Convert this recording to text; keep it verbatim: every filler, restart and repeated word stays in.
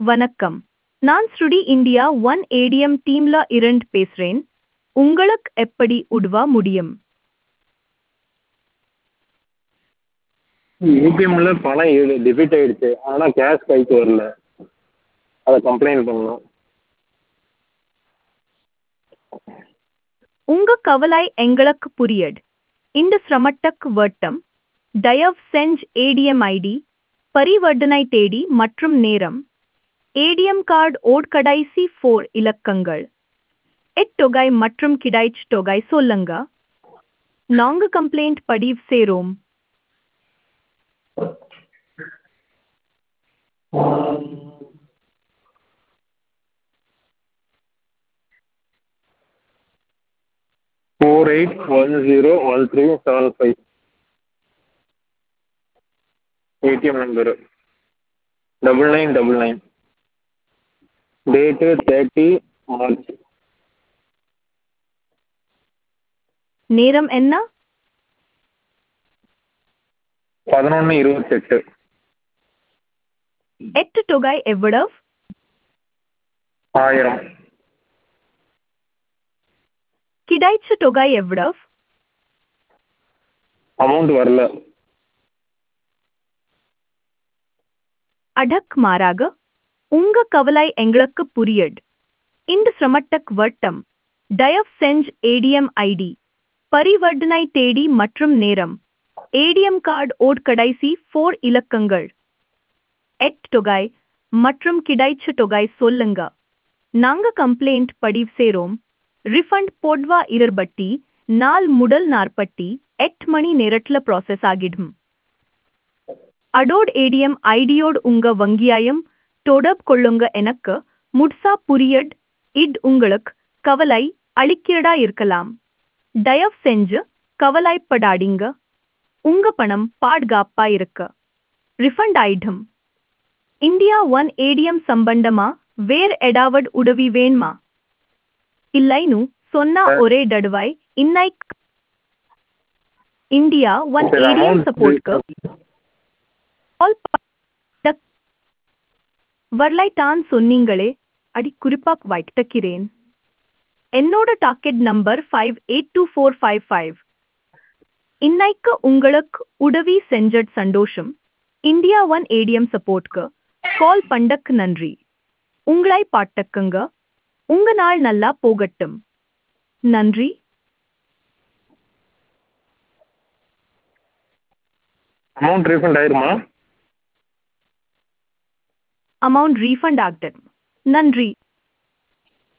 வணக்கம். நான் ஸ்ருடி India one ATM டீம்ல இருந்து பேசுறேன். உங்களுக்கு எப்படி உதவ முடியும்? ஏடிஎம்ல பணம் ஏழு டெபிட் ஆயிடுச்சு. ஆனா கேஷ் கைக்கு வரல. அத கம்ப்ளைண்ட் பண்ணணும். உங்க கவலை எங்களுக்கு புரியுது. இந்த சிரமத்துக்கு வருத்தம். தயவு செஞ்சு ஏடிஎம் ஐடி, பரிவர்த்தனை தேதி மற்றும் நேரம், ஏடிஎம் கார்டு ஓட் கடைசி ஃபோர் இலக்கங்கள், எத்தொகை மற்றும் கிடைச்ச தொகை சொல்லுங்க. நாங்க கம்ப்ளைண்ட் பதிவு செய்றோம். Four eight one zero one three seven five ATM number double nine double nine. Date thirty March. நேரம் என்ன? பதினொன்று இருபத்தெட்டு. எட்டு தொகை எவ்வளவு? ஆயிரம். கிடைச்ச தொகை எவ்வளவு? அமௌண்ட் வரல. அதற்கு மாறாக உங்க கவலை எங்களுக்கு புரியுது. இந்த சிரமத்துக்கு வருத்தம். தயவு செஞ்சு ஏடிஎம் ஐடி, பரிவர்த்தனை தேதி மற்றும் நேரம், ஏடிஎம் கார்டு ஓட் கடைசி ஃபோர் இலக்கங்கள், எட் தொகை மற்றும் கிடைச்ச தொகை சொல்லுங்க. நாங்க கம்ப்ளைண்ட் பதிவு செய்றோம். ரிஃபண்ட் பொதுவா இருபத்தி நாலு முதல் நாற்பத்தி எட்டு மணி நேரத்துல ப்ராசஸ் ஆகிடும். அடோட் ஏடிஎம் ஐடியோடு உங்க வங்கியாயம் தொடர்பு கொள்ளுங்க. எனக்கு முழுசா புரியுது. இது உங்களுக்கு கவலை அளிக்கிறதா இருக்கலாம். தயவு செஞ்சு கவலைப்படாதீங்க. உங்க பணம் பாதுகாப்பா இருக்க ரிஃபண்ட் ஆயிடும். இந்தியா ஒன் ஏடிஎம் சம்பந்தமா வேற ஏதாவது உதவி வேணுமா? இல்லைன்னு சொன்னா ஒரே தடவை இன்னைக்கு இந்தியா ஒன் சரி, ஏடிஎம் amount சப்போர்ட்க்கு கால் வரலை தான் சொன்னீங்களே, அடி குறிப்பாக வைக்கிறேன். என்னோட docket number five eight two four five five. இன்னைக்கு உங்களுக்கு உதவி செஞ்சது சந்தோஷம். இந்தியா ஒன் ஏடிஎம் சப்போர்ட்க்கு கால் பண்ணக்கு நன்றி. உங்களை பாட்டுக்குங்க. உங்க நாள் நல்லா போகட்டும். நன்றி. அமௌண்ட் ரீஃபண்ட் ஆயிருமா? அமௌண்ட் ரீஃபண்ட் ஆகட்டும். நன்றி.